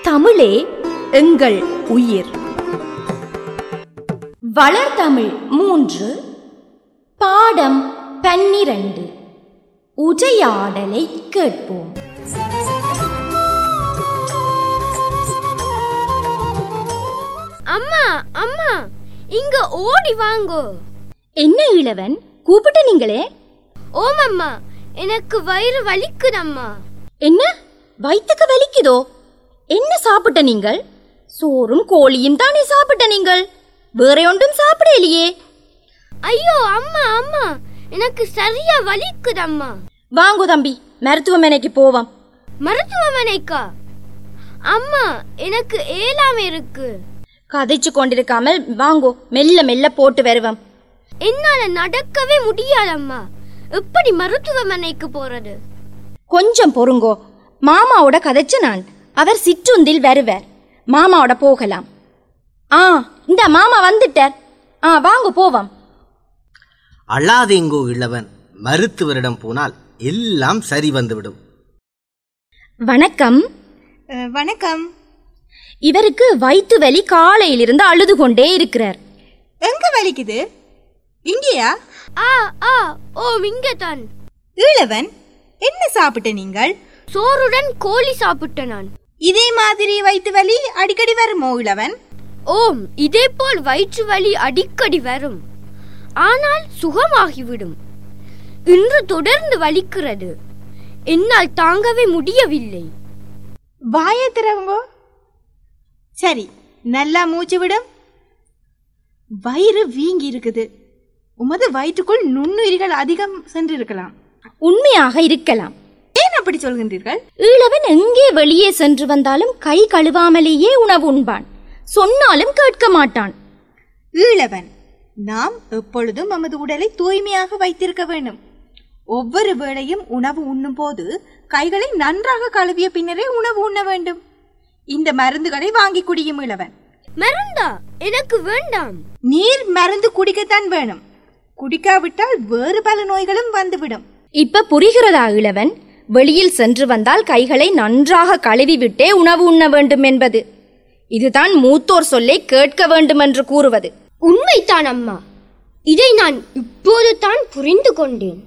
தமிழே எங்கள் உயிர். வளர்தமிழ் 3 பாடம் 12 உரையாடலை கேட்போம். அம்மா அம்மா இங்க ஓடி வாங்கோ. என்ன இளவன், கூப்பிட்ட நீங்களே? ஓம் அம்மா, எனக்கு வயிறு வலிக்குதம்மா. என்ன வயிற்றுக்கு வலிக்குதோ? என்ன சாப்பிட்ட நீங்கள்? சோறும் கோழியும் தானே சாப்பிட்ட நீங்கள், வேற ஒன்றும் சாப்பிடலையே. ஐயோ அம்மா அம்மா, எனக்கு சரியா வலிக்குதம்மா. வாங்கோ தம்பி, மருத்துவமனைக்கு போவோம். மருத்துவமனைக்கா? அம்மா, எனக்கு ஏலாம இருக்கு. கதைச்சு கொண்டிருக்காமல் வாங்கோ, மெல்ல மெல்ல போட்டு வருவோம். என்னால நடக்கவே முடியாதம்மா. எப்படி மருத்துவமனைக்கு போறது? கொஞ்சம் பொறுங்கோ, மாமாவோட கதைச்சு நான். அவர் சிற்றுந்தில் வருவார், மாமாவோட போகலாம். இந்த மாமா வந்துட்டார். வாங்க போவோம். அழாதேங்கோ இளவன், மருத்துவரிடம் போனால் எல்லாம் சரி வந்துவிடும். வணக்கம். வணக்கம். இவருக்கு வயிற்று வலி, காலையிலிருந்து அழுது கொண்டே இருக்கிறார். எங்க வலிக்குது? இங்கேயா? ஓம், இங்கதான். இளவன், என்ன சாப்பிட்ட நீங்கள்? சோறுடன் கோழி சாப்பிட்ட நான். இதே மாதிரி வயிற்று வலி அடிக்கடி வருமோ இளவன்? ஓம், இதே போல் வயிற்று வலி அடிக்கடி வரும், ஆனால் சுகமாகிவிடும். இன்று தொடர்ந்து வலிக்கிறது, என்னால் தாங்கவே முடியவில்லை. வாயை திறவுங்கோ. சரி, நல்லா மூச்சு விடும். வயிறு வீங்கி இருக்குது. உமது வயிற்றுக்குள் நுண்ணுயிர்கள் அதிகம் சென்றிருக்கலாம். உண்மையாக இருக்கலாம். ஏன் அப்படி சொல்கின்றீர்கள்? ஈழவன் எங்கே வெளியே சென்று வந்தாலும் கை கழுவாமலேயே உணவு உண்பான், சொன்னாலும் கேட்க மாட்டான். ஈழவன், நாம் எப்பொழுதும் நமது உடலை தூய்மையாக வைத்திருக்க வேண்டும். ஒவ்வொரு வேளையும் உணவு உண்ணும் போது கைகளை நன்றாக கழுவிய பின்னரே உணவு உண்ண வேண்டும். இந்த மருந்துகளை வாங்கி குடியும் இளவன். மருந்தா? எனக்கு வேண்டாம். நீர் மருந்து குடிக்கத்தான் வேணும். குடிக்காவிட்டால் வேறு பல நோய்களும் வந்துவிடும். இப்ப புரிகிறதா இளவன்? வெளியில் சென்று வந்தால் கைகளை நன்றாக கழுவி விட்டே உணவு உண்ண வேண்டும் என்பது. இதுதான் மூத்தோர் சொல்லை கேட்க வேண்டும் என்று கூறுவது. உண்மைதான் அம்மா, இதை நான் இப்போது தான் புரிந்து கொண்டேன்.